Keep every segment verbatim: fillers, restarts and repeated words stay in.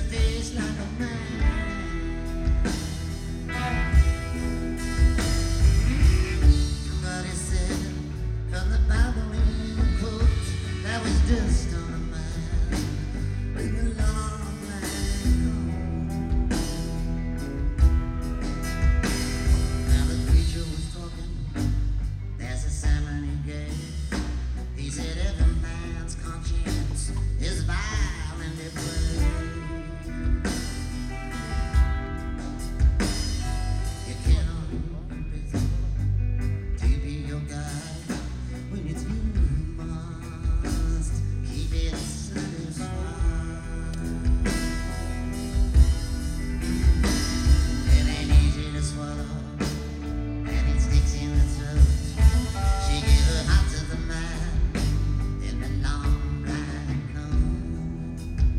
face like a man. Somebody said from the Bible in the quote that was dust on a man with a long line gone. Now the preacher was talking, there's a sermon he gave. He said every man's conscience is vile and depraved. You cannot be to be your guide when it's you who must keep it satisfied. It ain't easy to swallow, and it sticks in the throat. She gave her heart to the man in the long black coat.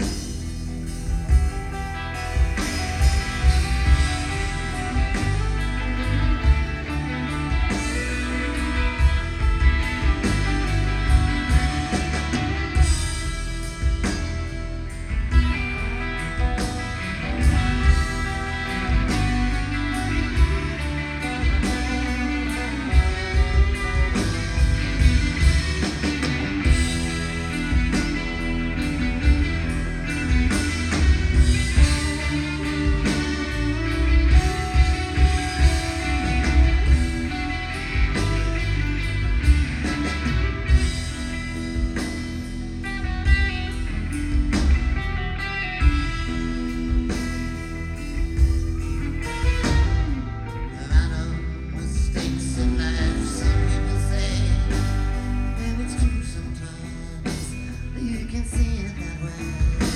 There are no mistakes in life, some people say, and it's true sometimes. You can see it that way.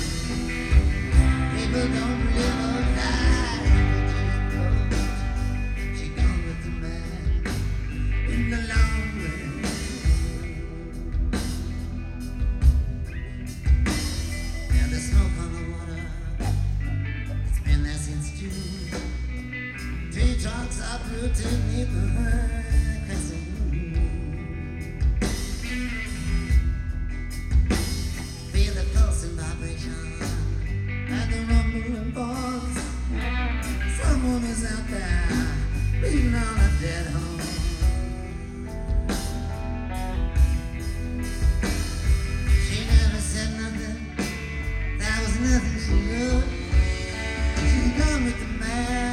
People don't live or die, they just float. She gone with the man in the long way. And the smoke on the water, it's been there since June. Tree trunks uprooted neath the crescent moon. Feel the pulse and vibration and the rumbling pulse. Someone is out there beating on a dead horse. She never said nothing. There was nothing she wrote. She gone with the man